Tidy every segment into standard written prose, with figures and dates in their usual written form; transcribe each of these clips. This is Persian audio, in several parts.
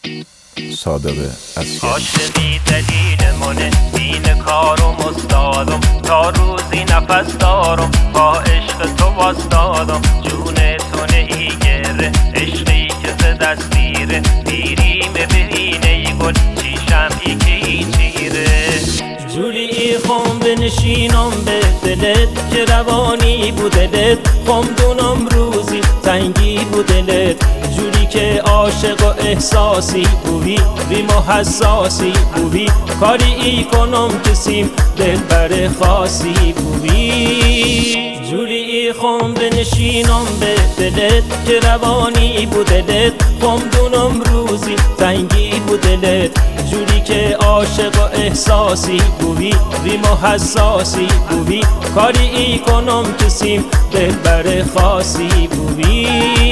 صادق اسیری. عاشقی دلیل منه، دین کارم استادم، تا روزی نفس دارم با عشق تو واستادم. جون تو نهیگره عشقی که ز دستیره، پیری ببینه ای گل چی شمعی که هیچیره. جوری خم بنشینم به دلت که روانی بود دلت، خمدونم روزی تنگی بود دلت. جوری که عاشق و احساسی بودی، ریم و حساسی بودی، کاری ای کنم کسیم دل بر خاصی بودی. جوری خم بنشینم به دلت که روانی بود دلت، خمدونم روزی تنگی بود دلت. جوری که عاشق و احساسی بودی، ریم و حساسی بودی، کاری ای کنم کسیم دل بر خاصی بودی.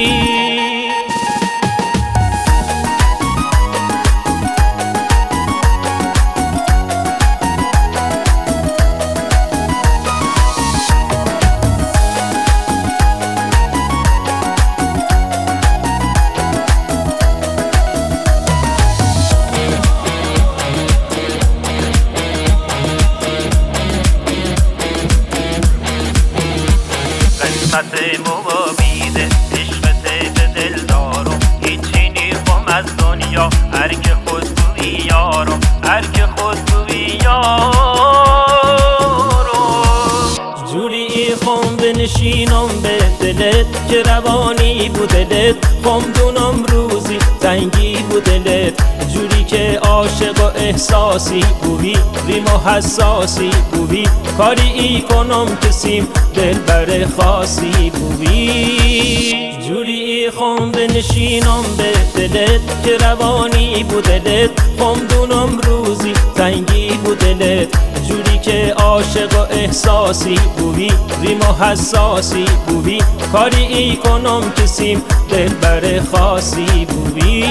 قسمت مبیده عشقت به دل دارم، هیچی نیخم از دنیا هر که خود بوی یارم، هر که خود بوی یارم. جوری خم بنشینم به دلت که روانی بود دلت، خمدونم روزی تنگی بود دلت. جوری که عاشق و احساسی بودی، ریم و حساسی بودی، کاری ای کنم کسیم دل بر خاصی بودی. جوری خم بنشینم به دلت که روانی بود دلت، خمدونم روزی تنگی بود دلت. جوری که عاشق و احساسی بودی، ریم و حساسی بودی، کاری ای کنم کسیم دل بر خاصی بودی.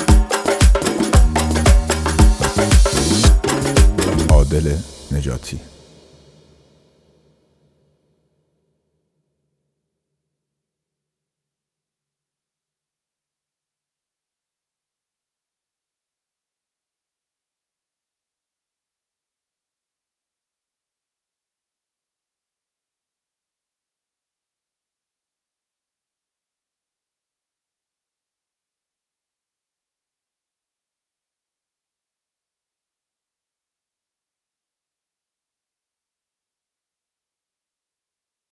عادل نجاتی.